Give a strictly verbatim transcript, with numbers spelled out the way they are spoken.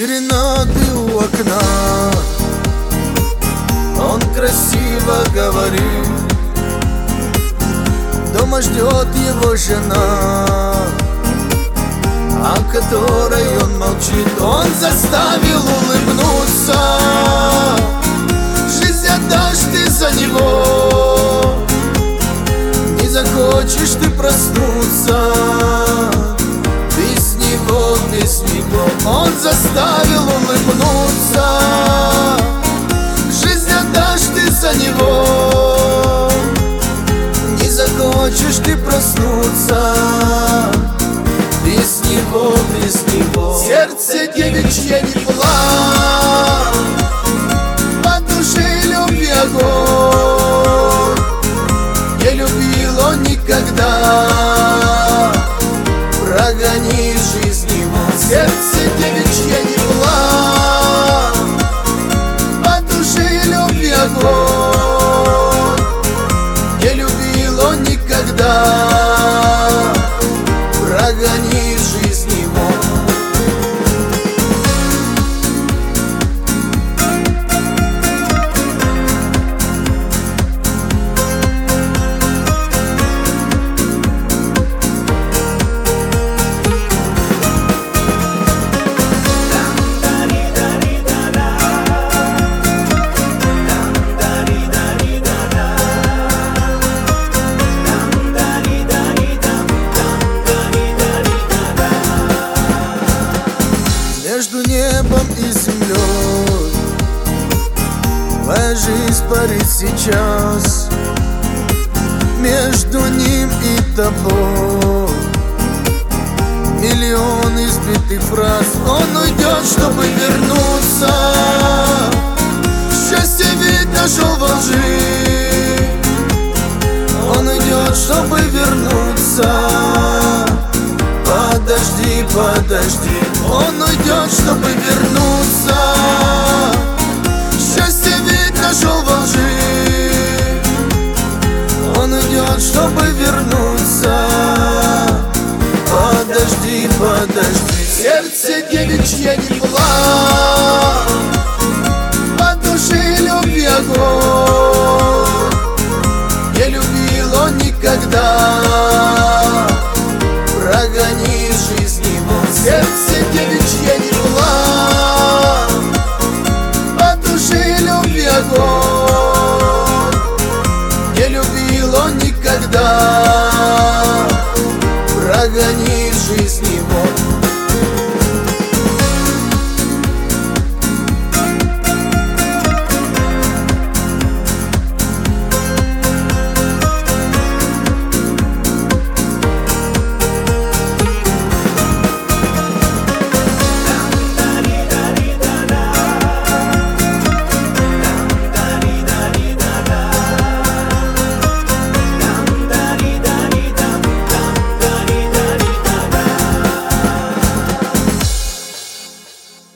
Серенады у окна, он красиво говорит. Дома ждет его жена, о которой он молчит. Он заставил улыбнуться, жизнь отдашь ты за него. Не захочешь ты проснуться без него, без него. Он заставил улыбнуться, жизнь отдашь ты за него. Не захочешь ты проснуться без него, без него. Сердце девичье не плачь, по душе любви огонь. Не любил он никогда, прогони жизнь его. Сердце девичье не плачь, по душе любви огонь. Не любил он никогда, прогони жизнь его. Между небом и землей твоя жизнь парит сейчас. Между ним и тобой миллион избитых фраз. Он уйдет, чтобы вернуться. Счастье ведь нашел во лжи. Он уйдет, чтобы вернуться. Подожди, подожди, он уйдет, чтобы вернуться. Счастье ведь нашел во лжи. Он уйдет, чтобы вернуться. Подожди, подожди. Сердце девичье не плачь, по душе любви огонь. Не любил он никогда, прогони жизнь его. Сердце